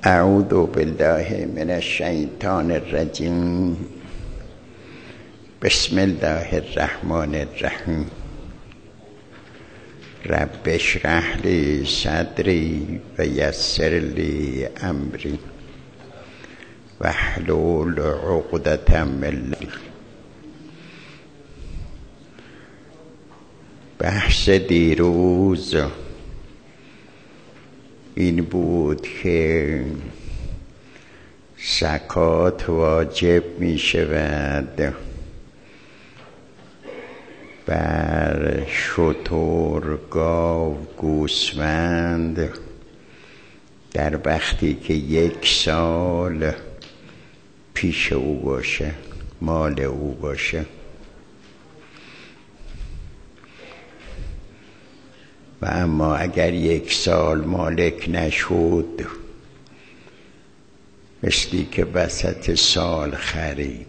اعوذ بالله من الشیطان الرجیم. بسم الله الرحمن الرحیم. رب اشرح لی صدری و یسر لی امری واحلل عقدة من لسانی. بحث دیروز این بود که زکات واجب می شود بر شتر، گاو، گوسفند در وقتی که 1 سال پیش او باشه، مال او باشه. و اما اگر 1 سال مالک نشد، مثلی که وسط سال خرید،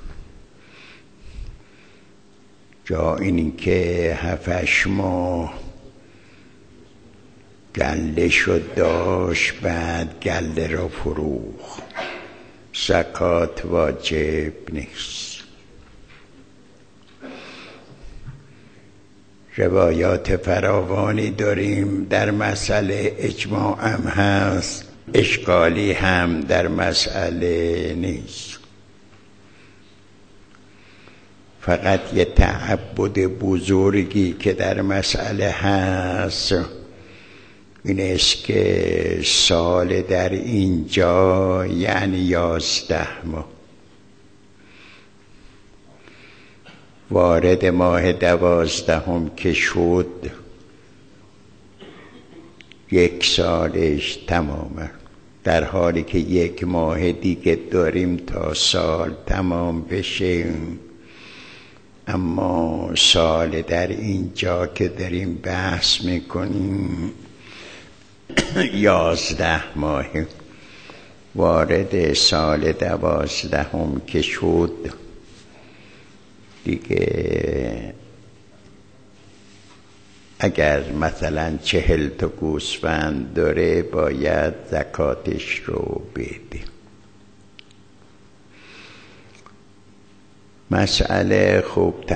جا اینی که 7-8 ماه گله شد داشت، بعد گله را فروخت، زکات واجب نیست. روایات فراوانی داریم در مسئله، اجماع هم هست، اشکالی هم در مسئله نیست. فقط یه تعبد بزرگی که در مسئله هست این است که سال در اینجا یعنی 11 ماه، وارد ماه 12 که شد 1 سالش تمامه، در حالی که 1 ماه دیگه داریم تا سال تمام بشه. اما سال در اینجا که داریم بحث میکنیم 11 ماه، وارد سال 12 که شد دیگه اگر مثلا 40 تا گوسفند داره باید زکاتش رو بده. مسئله خوب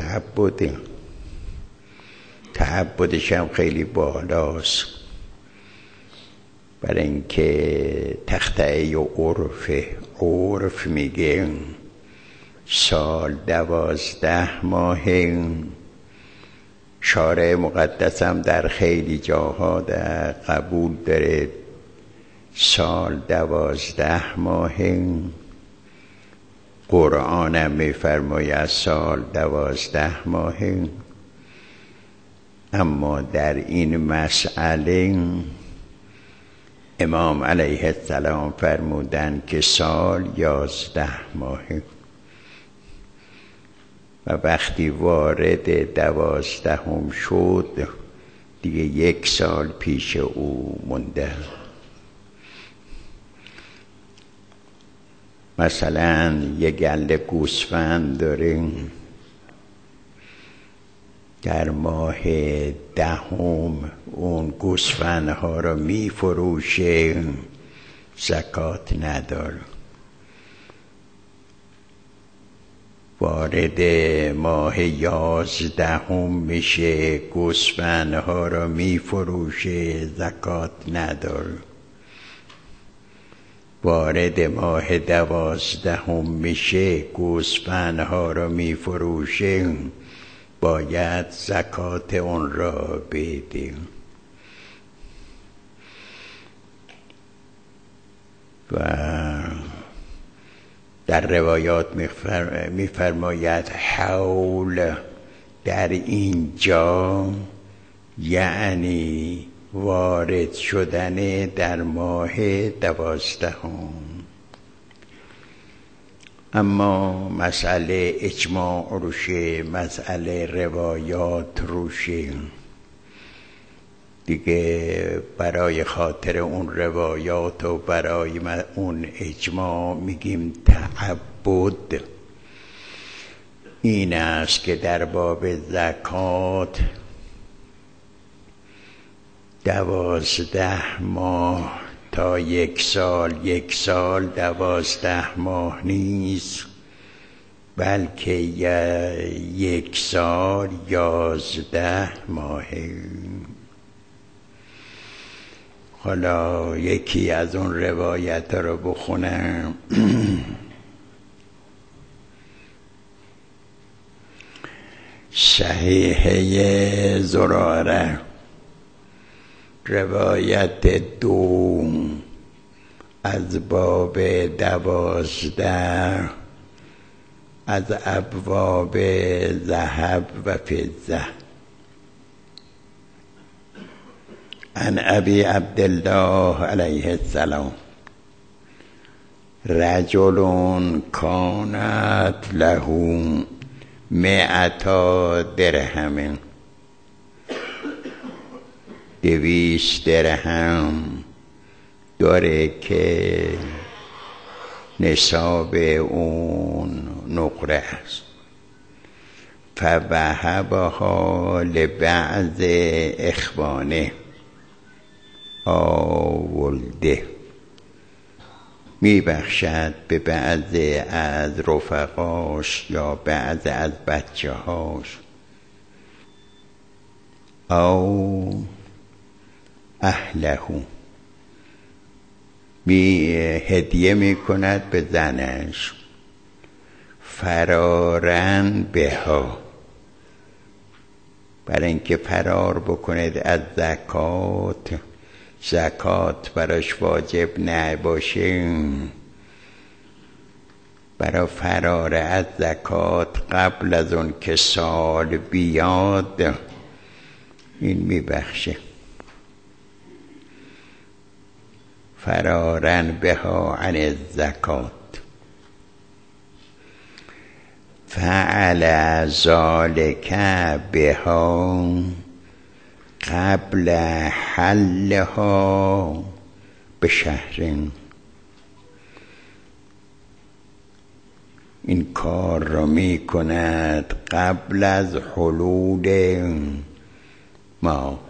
تعبدش هم خیلی بالاست، برای اینکه تخته عرف میگه سال 12 ماه. شارع مقدس هم در خیلی جاها در قبول داره سال 12 ماه. قرآن هم میفرماید سال 12 ماه. اما در این مسئله امام علیه السلام فرمودن که سال 11 ماه و وقتی وارد 12 شد دیگه 1 سال پیش او مونده. مثلا یه گله گوسفند داریم، در ماه 10 اون گوسفندها رو می فروشه، زکات نداره. وارد ماه 11 میشه، گوسفندها رو می فروشه، زکات نداره. وارد ماه 12 میشه، گوسفندها رو می فروشه، باید زکات اون را بده. و در روایات میفرماید حول در اینجا یعنی وارد شدن در ماه 12. اما مسئله اجماع روشه، مسئله روایات روشه، دیگه برای خاطر اون روایات و برای اون اجماع میگیم تعبد این است که در باب زکات 12 ماه تا 1 سال 1 سال 12 ماه نیست، بلکه 1 سال 11 ماهه. حالا یکی از اون روایت رو بخونم. صحیحه زراره روایت 2 از باب 12 از ابواب ذهب و فضه. عن ابی عبدالله علیه السلام رجل کانت له 100 درهم 200 درهم داره که نصاب اون نقره است. فوهبها لبعض اخوانه آولده، میبخشد به بعضی از رفقاش یا بعضی از بچه هاش. او اهله هدیه میکند به زنش. فرارن بها، برای اینکه فرار بکند از زکات، زکات براش واجب نباشه، برای فرار از زکات قبل از اون که سال بیاد این میبخشه. فرارن بها عن الزکات. فعل ذلك بها قبل حلها بشهر، این کار را می کند قبل از حلول ما،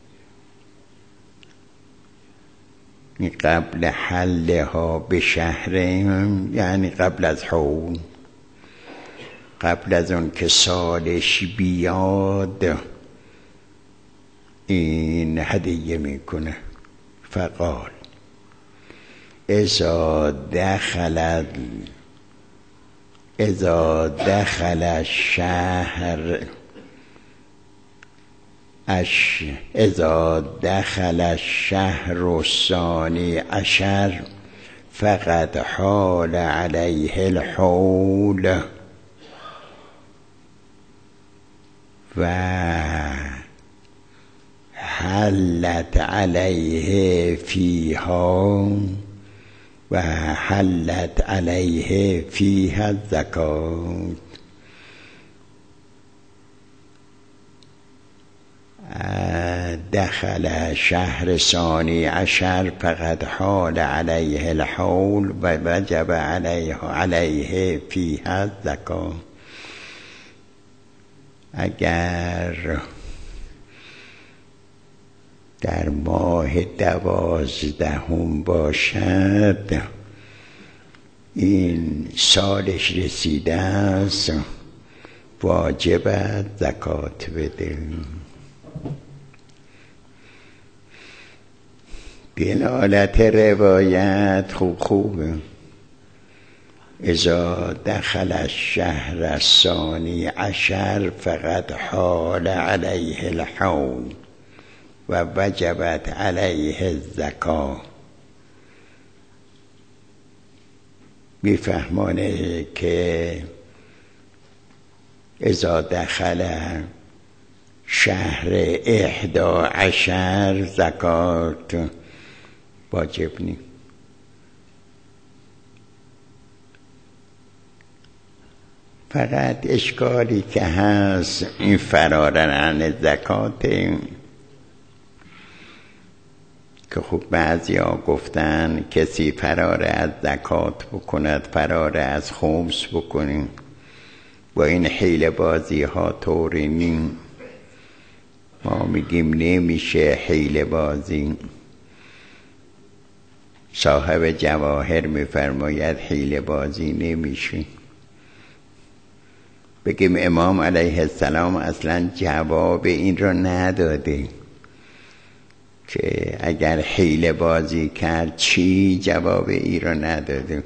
قبل حلها بشهر یعنی قبل از حول، قبل از اون که سالش بیاد این هدیه میکنه. فقال اذا دخل الشهر اذا دخل الشهر الثاني عشر فقد حال عليه الحول و حلت علیه فیها و حلت علیه فیها الزکات. دخل شهر ثانی عشر فقد حال علیه الحول و وجب علیه فیها الزکات. اگر در ماه 12 باشد این سالش رسیده است، واجب زکات بده. دلالت روایت خوبه. اذا دخل الشهر الثانی عشر فقد حال علیه الحول و وجبت علیه الزکات. میفهمانه که اذا دخل شهر 11 زکات واجب نیست. فقط اشکالی که هست این فرارن عن زکات که خب بعضی ها گفتن کسی فرار از زکات بکند فرار از خمس بکنیم و این حیله بازی ها طوری نیم. ما میگیم نمیشه حیله بازی. صاحب جواهر میفرماید حیله بازی نمیشه. بگیم امام علیه السلام اصلا جواب این را نداده که اگر حیله بازی کرد چی، جواب این را نداده.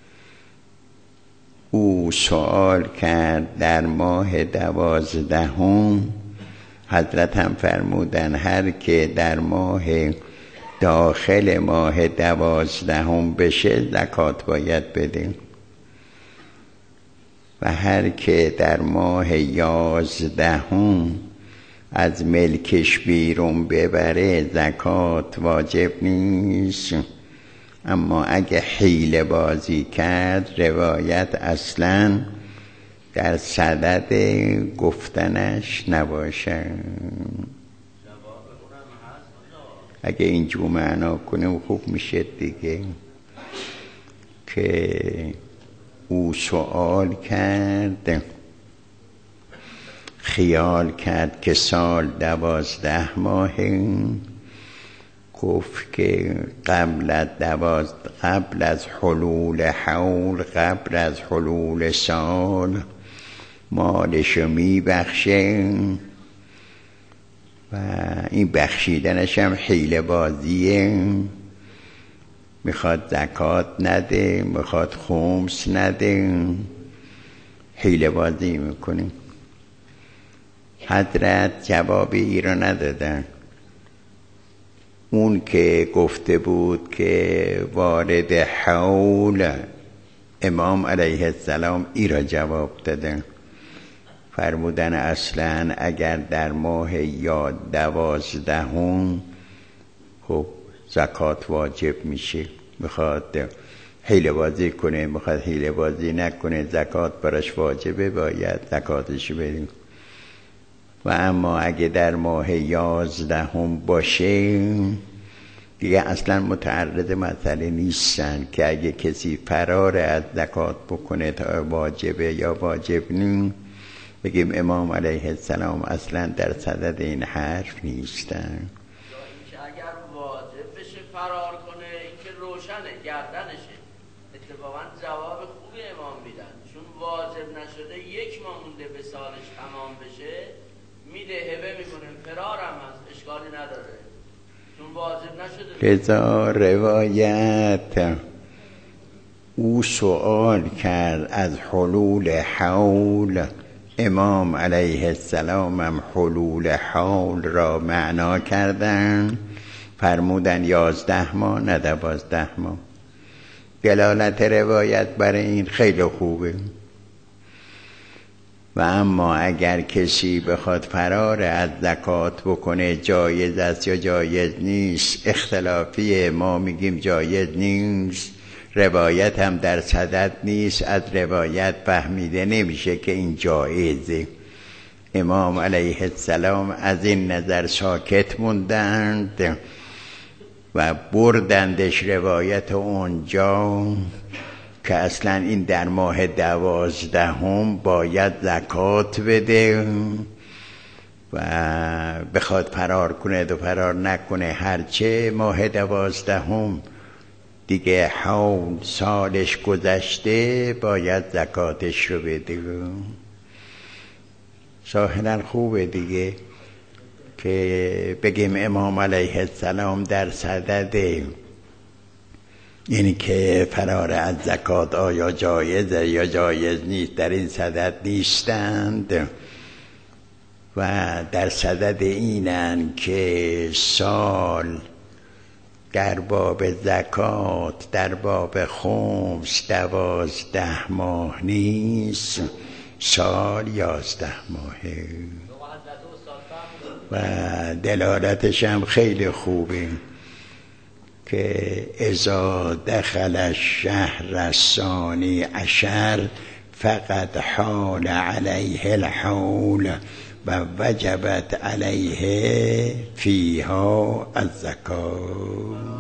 او سوال کرد در ماه 12 حضرت هم فرمودن هر که در داخل ماه 12 بشه زکات باید بده و هر که در ماه 11 از ملکش بیرون ببره زکات واجب نیست. اما اگه حیله بازی کرد روایت اصلا در صدد گفتنش نباشه. اگه اینجور معنا کنه خوب میشه دیگه، که او سوال کرد، خیال کرد که سال 12 ماهه، گفت که قبل از حلول حول، قبل از حلول سال مالشو میبخشه و این بخشیدنش هم حیله بازیه. میخواد زکات نده، میخواد خمس نده، حیله بازی میکنه. حضرت جواب ای را ندادن. اون که گفته بود که وارد حول، امام علیه السلام ای را جواب دادن، فرمودن اصلا اگر در ماه 12 خب زکات واجب میشه. میخواد حیله بازی کنه، میخواد حیله بازی نکنه، زکات براش واجبه، باید زکاتش بدیم. و اما اگه در ماه 11 باشه دیگه اصلا متعرض مسئله نیستن که اگه کسی فرار از زکات بکنه تا واجبه یا واجب نیست، بگیم امام علیه السلام اصلا در صدد این حرف نیستن. یا اینکه اگر واجب بشه فرار کنه، اینکه روشنه گردنشه. اتفاقا جواب خوبی امام میدن، چون واجب نشده 1 ماه مونده به سالش تمام بشه، میده هبه میکنه، فرارم هست، اشکالی نداره چون واجب نشده. لذا روایت او سوال کرد از حلول حول، امام علیه السلام هم حلول حول را معنا کردن، فرمودن 11 ماه نه 12 ماه. دلالت روایت برای این خیلی خوبه. و اما اگر کسی بخواد فرار از زکات بکنه، جایز است یا جایز نیست، اختلافیه. ما میگیم جایز نیست، روایت هم در صدد نیست، از روایت فهمیده نمیشه که این جایزه. امام علیه السلام از این نظر ساکت موندند و بردندش روایت اونجا که اصلا این در ماه 12 باید زکات بده و بخواد فرار کنه و فرار نکنه، هرچه ماه 12 دیگه حول سالش گذشته باید زکاتش رو بده. ظاهرا خوبه دیگه که بگیم امام علیه السلام در صدد یعنی که فرار از زکات آیا جایزه یا جایز نیست، در این صدد نیستند و در صدد اینن که سال در باب زکات، در باب خمس 12 ماه نیست، سال 11 ماهه و دلالتش هم خیلی خوبه که اذا دخل الشهر الثانی عشر فقد حال علیه الحول و وجبت علیه فیها الزکات.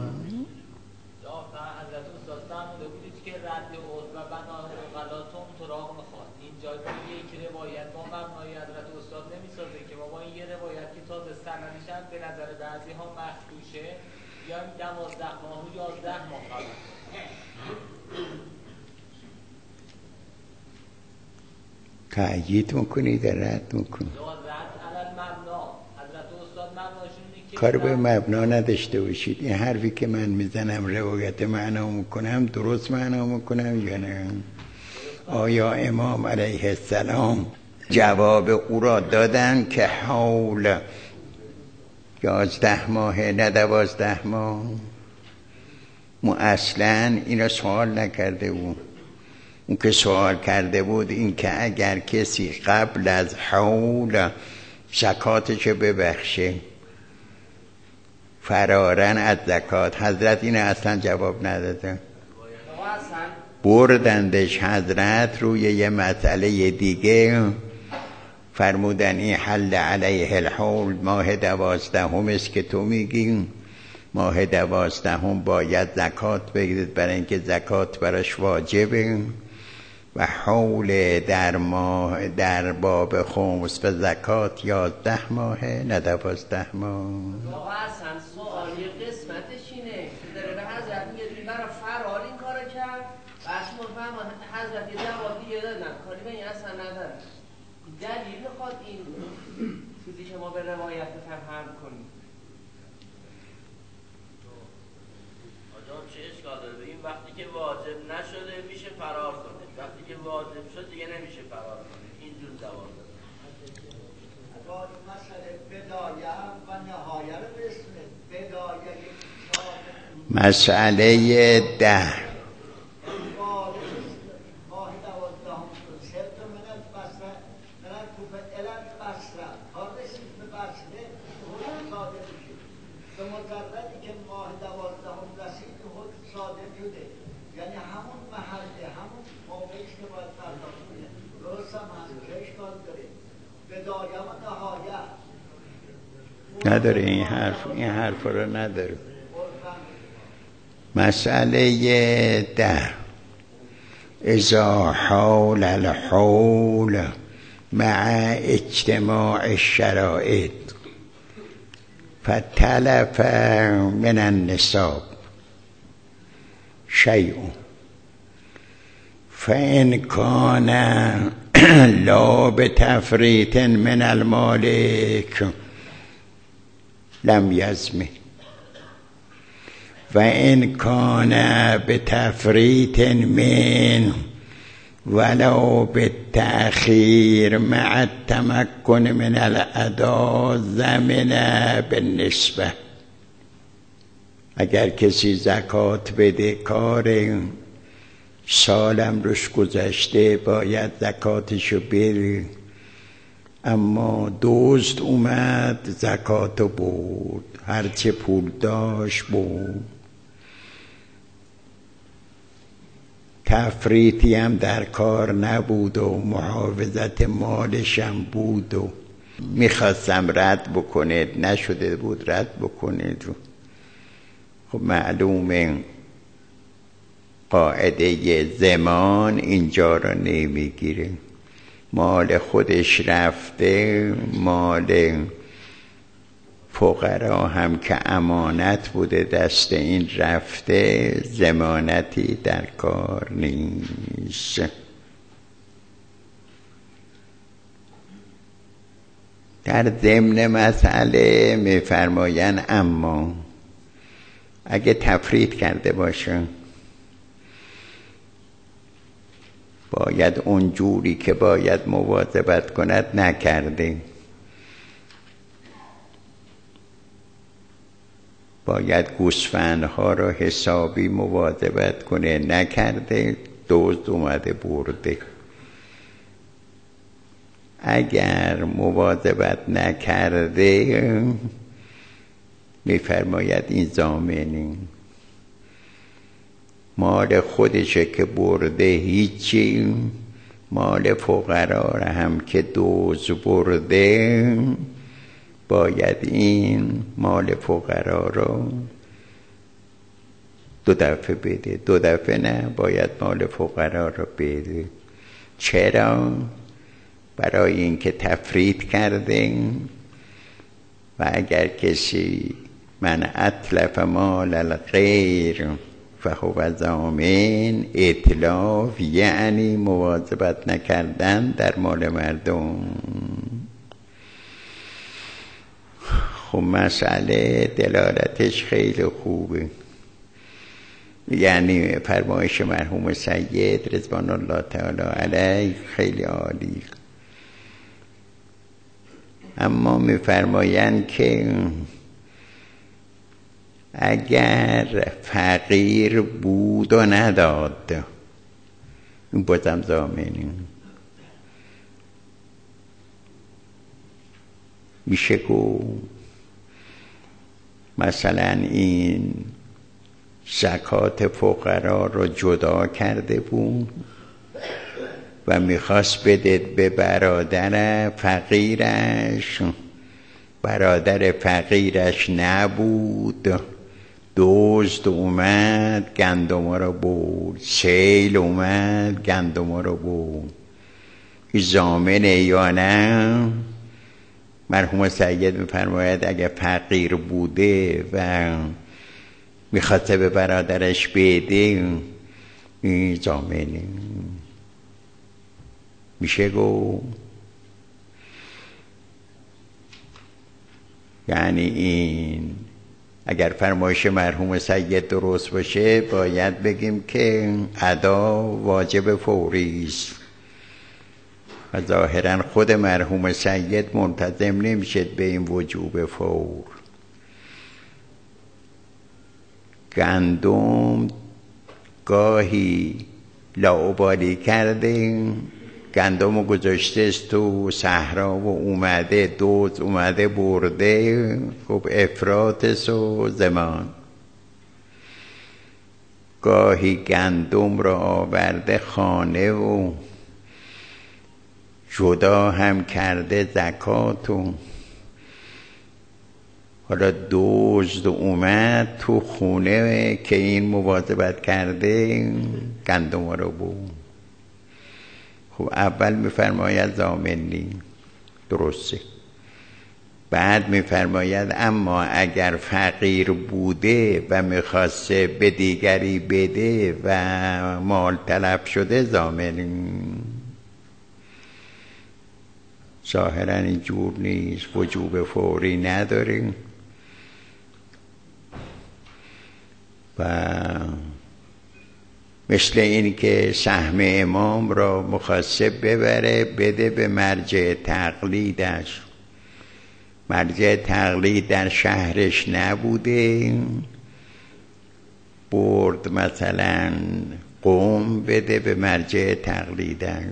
یا 12 ماه و 11 ماه قبل. تأیید میکنید رد میکنید؟ رد علل مبنا. حضرت استاد مبناشون اینه که کار به مبنا نداشته باشید. این حرفی که من میزنم روایت معنا میکنم درست معنا میکنم یا نه؟ آیا امام علیه السلام جواب او را دادن که حول 11 ماه نه 12 ماه؟ ما اصلا این سوال نکرده بود. اون که سوال کرده بود این که اگر کسی قبل از حول زکاتش ببخشه فرارن از زکات، حضرت این اصلا جواب ندادن، بردندش حضرت روی یه مسئله دیگه، فرمودن این حل علیه الحول ماه 12 است که تو میگی، ماه 12 باید زکات بگیرید برای اینکه زکات براش واجبه و حول در باب خمس و زکات 11 ماهه نه 12 ماه. آقا اصلا سوال یه قسمتش اینه که داره به حضرت میگه برای فرار این کارو کرد و اصلا مفهم حضرت یه جواب دیگه دادن، کاری به این اصلا نداره. دلیل میخواد این چیزی که ما به روایت فهم کنیم. آجا چه اشکال داره؟ این وقتی که واجب نشده میشه فرار کنه، وقتی که واجب شد دیگه نمیشه فرار کنه. اینجور جواب داره. مسئله بدایه و نهایه رو بسنه. بدایه مسئله 10 نداره. این حرف رو نداره. مسئله 10 اذا حال الحول مع اجتماع الشرائط فتلف من النصاب شیء فإن كان لا بتفریط من المالک لم یزمه و ان کان بتفریط من ولو بالتأخیر مع التمکن من الاداء زمن بالنسبه. اگر کسی زکات بده کار سالم روش گذشته باید زکاتشو بده، اما دزد اومد زکاتو برد، هرچه پول داشت برد، تفریطی هم در کار نبود و محافظت مالش هم بود و میخواستم رد بکنه نشده بود رد بکنه. خب معلومه قاعده زمان اینجا را نمیگیره. مال خودش رفته، مال فقرا هم که امانت بوده دست این رفته، ضمانتی در کار نیست. در ضمن مسئله میفرمایند اما اگه تفرید کرده باشه باید اون جوری که باید مواظبت کند نکرده، باید گوسفندها را حسابی مواظبت کنه نکرده، دزد اومده برده. اگر مواظبت نکرده میفرماید این ضامنی مال خودشه که برده هیچی، مال فقرا هم که دزد برده باید این مال فقرا رو 2 دفعه بده. 2 دفعه نه، باید مال فقرا رو بده. چرا؟ برای اینکه تفرید کرده و اگر کسی من اتلف مال الغیر فهو ضامن. اتلاف یعنی مواظبت نکردن در مال مردم. خب مسئله دلالتش خیلی خوبه، یعنی فرمایش مرحوم سید رضوان الله تعالی علیه خیلی عالی. اما می‌فرمایند که اگر فقیر بود و نداد، این بازم ضامنی. میشه گفت مثلا این زکات فقرا رو جدا کرده بود و میخواست بده به برادر فقیرش، برادر فقیرش نبود، دزد اومد گندم رو برد، سیل اومد گندم رو برد، این ضامنه یا نه؟ مرحوم سید میفرماید اگه فقیر بوده و میخواسته به برادرش بده، این ضامنه. میشه گفت یعنی این اگر فرمایش مرحوم سید درست باشه باید بگیم که ادا واجب فوری است و ظاهرا خود مرحوم سید منتظم نمیشه به این وجوب فور. گندم گاهی لاابالی کرده، گندم رو گذاشته تو صحرا و اومده دوز اومده برده، خب افراط و زمان. گاهی گندم رو آورده خانه و جدا هم کرده زکاتو، حالا دزد اومد تو خونه که این مواظبت کرده گندم رو بود. خب اول میفرماید ضامنی درسته، بعد میفرماید اما اگر فقیر بوده و میخواسته به دیگری بده و مال طلب شده ضامنی. ظاهرا اینجور نیست، وجوب فوری نداریم و مثل این که سهم امام را مخاطب ببره بده به مرجع تقلیدش، مرجع تقلید در شهرش نبوده، برد مثلا قم بده به مرجع تقلیدش،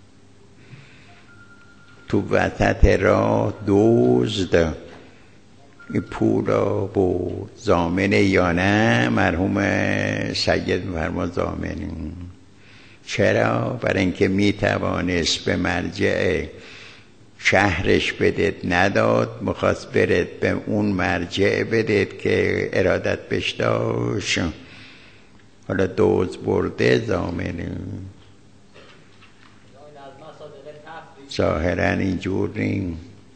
تو وسط راه دزد این پولا برد، ضامنه یا نه؟ مرحوم سید می‌فرما ضامنه. چرا؟ برای اینکه میتوانست به مرجع شهرش بدهد نداد، میخواست برد به اون مرجع بدهد که ارادت بهش داشت، حالا دزد برده ضامنه. ظاهرا اینجور نیست،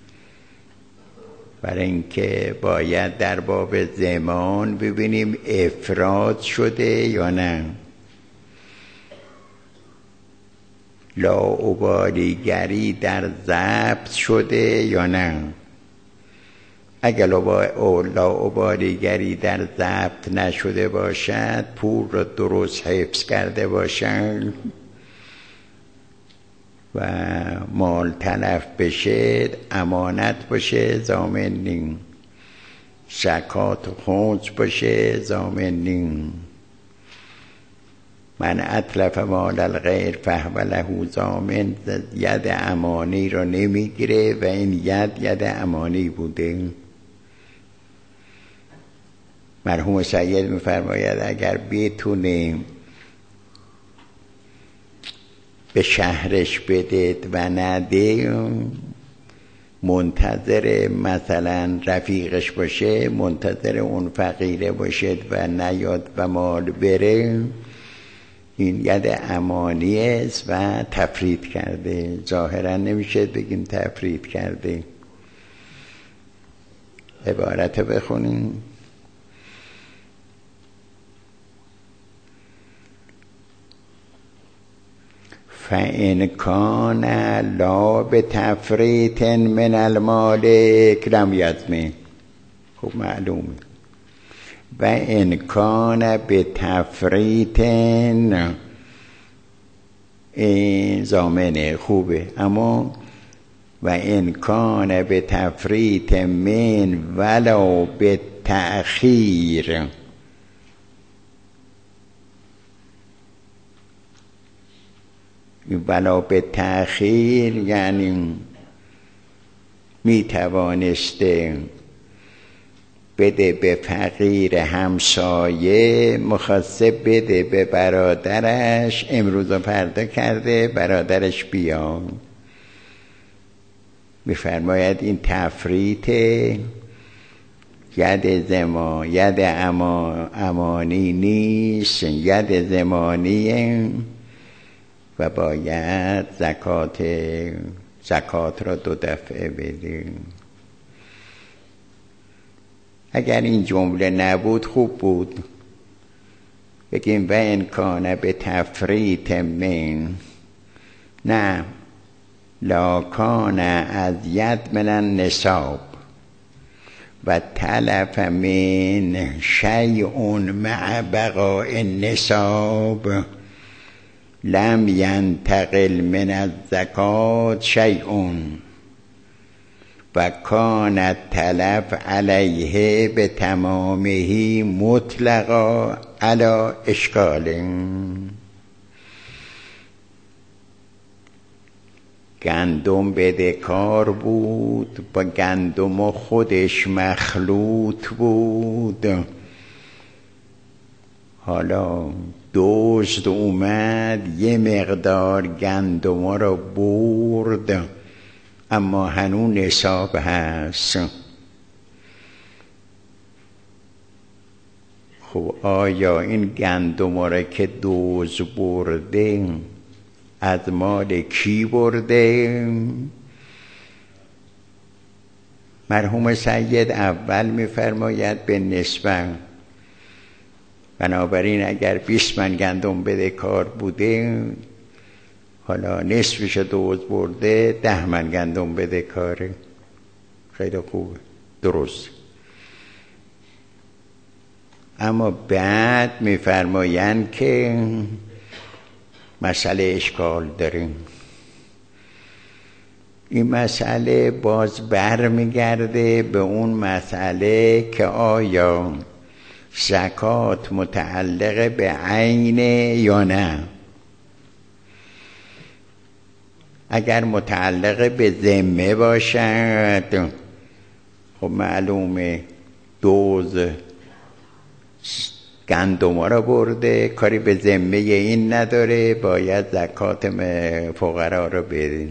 برای اینکه باید در باب زمان ببینیم افراد شده یا نه، لاابالیگری در ضبط شده یا نه. اگر لاابالیگری در ضبط نشده باشد، پول را درست حفظ کرده باشند و مال تلف بشه امانت باشه ضامن نیم، زکات خمس باشه ضامن نیم. من اتلف مال الغیر فهو له ضامن، ید امانی رو نمیگیره و این ید امانی بوده. مرحوم سید میفرماید اگر بتونه به شهرش بدهد و نده، منتظر مثلا رفیقش باشه، منتظر اون فقیره باشد و نیاد و مال بره، این ید امانی است و تفرید کرده. ظاهرا نمیشه بگیم تفرید کرده. عبارت بخونیم. فإن کان لا بتفریط من المالک لم یزمن. خب معلومه. و ان کان بتفریط، این ضامنه خوبه، اما و ان کان بتفریط من ولو بالتأخیر، ولو بالتأخیر یعنی می توانسته بده به فقیر همسایه، مخواسته بده به برادرش، امروز و فردا کرده برادرش بیا. میفرماید این تفریط ید زمان، ید امانی نیست، ید زمانیه و باید زکات را 2 دفعه بدیم. اگر این جمله نبود خوب بود، بگیم و ان کان بتفریط من، نه لا کان از ید من النصاب و تلف من شیء مع بقاء النصاب لم ینتقل من الزکات شیء و کان التلف علیه به تمامه مطلقا علی اشکال. گندم بدهکار بود، با گندم خودش مخلوط بود. حالا دزد اومد یه مقدار گندم را برد، اما هنوز نصاب هست. خب آیا این گندم را که دزد برده از مال کی برده؟ مرحوم سید اول می‌فرماید به نسبت. بنابراین اگر 20 من گندم بدهکار بوده، حالا نصفش دزد برده، 10 من گندم بدهکاره. خیلی خوبه، درست. اما بعد می‌فرمایند که مسئله اشکال داریم. این مسئله باز برمیگرده به اون مسئله که آیا زکات متعلق به عین یا نه. اگر متعلق به ذمه باشد، خب معلومه دزد گندم را برده، کاری به ذمه این نداره، باید زکات فقرا را بده.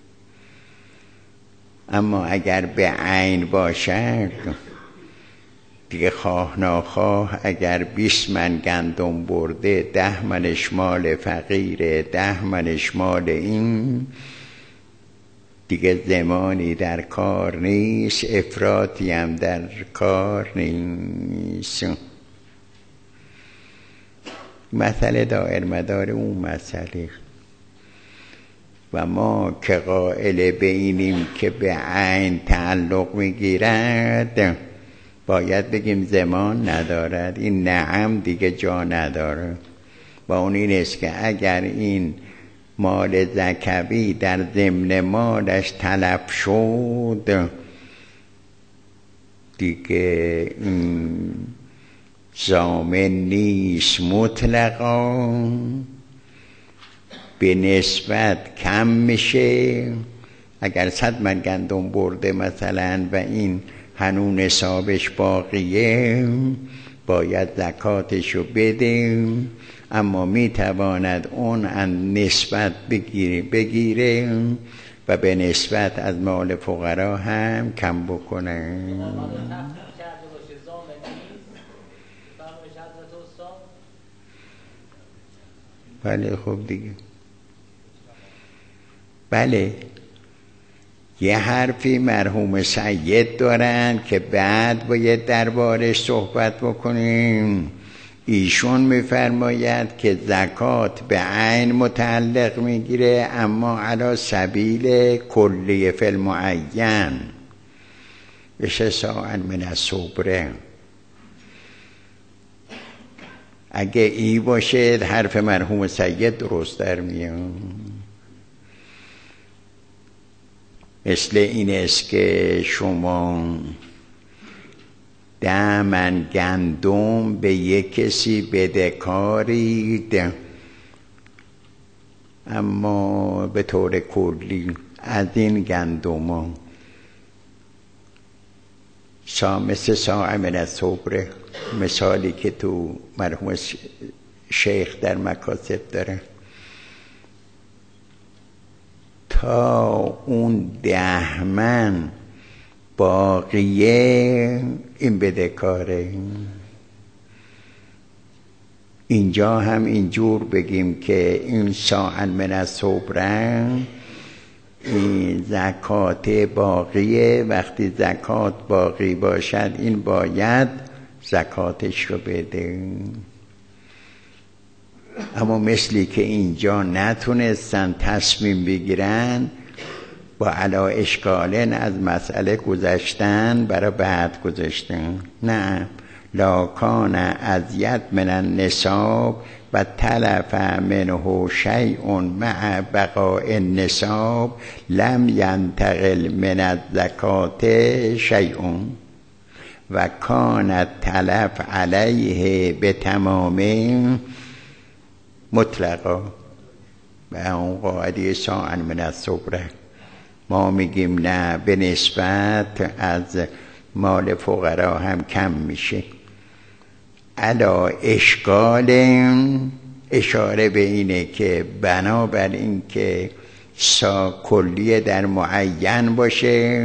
اما اگر به عین باشد، دیگه خواه ناخواه اگر 20 من گندم برده، 10 منش مال فقیره، 10 منش مال این، دیگه زمانی در کار نیست، افراطی هم در کار نیست. مسئله دایر مدار اون مسئله. و ما که قائل به اینیم که به عین تعلق میگیرد، باید بگیم زمان ندارد. این نعم دیگه جا نداره. با اون این است که اگر این مال زکوی در ضمن مالش تلف شد، دیگه ضامن نیست، مطلقا به نسبت کم میشه. اگر 100 من گندم برده مثلا و این هنوز نصابش باقیه، باید زکاتشو بده، اما میتواند اون نسبت بگیره و به نسبت از مال فقرا هم کم بکنه. بله خب دیگه. بله یه حرفی مرحوم سید دارن که بعد باید دربارش صحبت بکنیم. ایشون میفرماید که زکات به عین متعلق میگیره، اما علی سبیل کلی فی المعین، بشه ساعن من الصبره. اگه ای باشه حرف مرحوم سید درست در میاد. مثل این است که شما 10 من گندم به یک کسی بدهکارید، اما به طور کلی از این گندم ها مثل ساعه من الصبره، مثالی که تو مرحوم شیخ در مکاسب داره، تا اون 10 من باقیه این بدهکاره. اینجا هم اینجور بگیم که این ساعن من الصبره این زکات باقیه. وقتی زکات باقی باشد این باید زکاتش رو بده. اما مثلی که اینجا نتونستن تصمیم بگیرن، با علا اشکالن از مسئله گذشتن، برای بعد گذاشتن. نه، لا کان ازید من النصاب و تلف منه شیء مع بقاء النصاب لم ینتقل من الزکات شیء و کان تلف علیه به تمام مطلقا. و اون قاعده ساعن من الصبره ما میگیم نه، به نسبت از مال فقرا هم کم میشه. علا اشکال اشاره به اینه که بنابر این که کلیه در معین باشه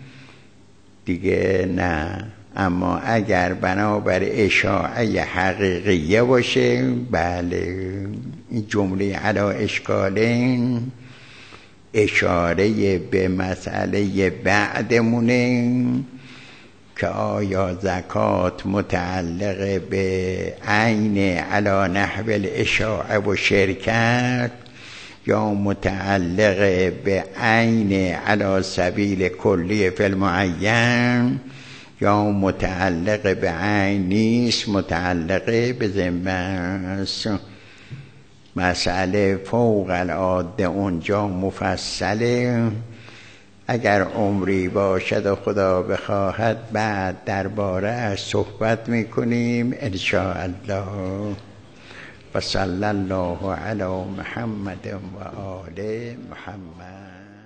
دیگه نه، اما اگر بنابر اشاعه حقیقیه باشه بله. این جمله علا اشکالین اشاره به مسئله بعدمونه که آیا زکات متعلق به عین علی نحو الاشاعه و شرکت یا متعلق به عین علی سبیل کلی فی المعین یا متعلق به عین نیست، متعلق به ذمه است. مسئله فوق العاده اونجا مفصله. اگر عمری باشد و خدا بخواهد بعد درباره صحبت میکنیم ان شاء الله. و صلی الله علی محمد و آل محمد.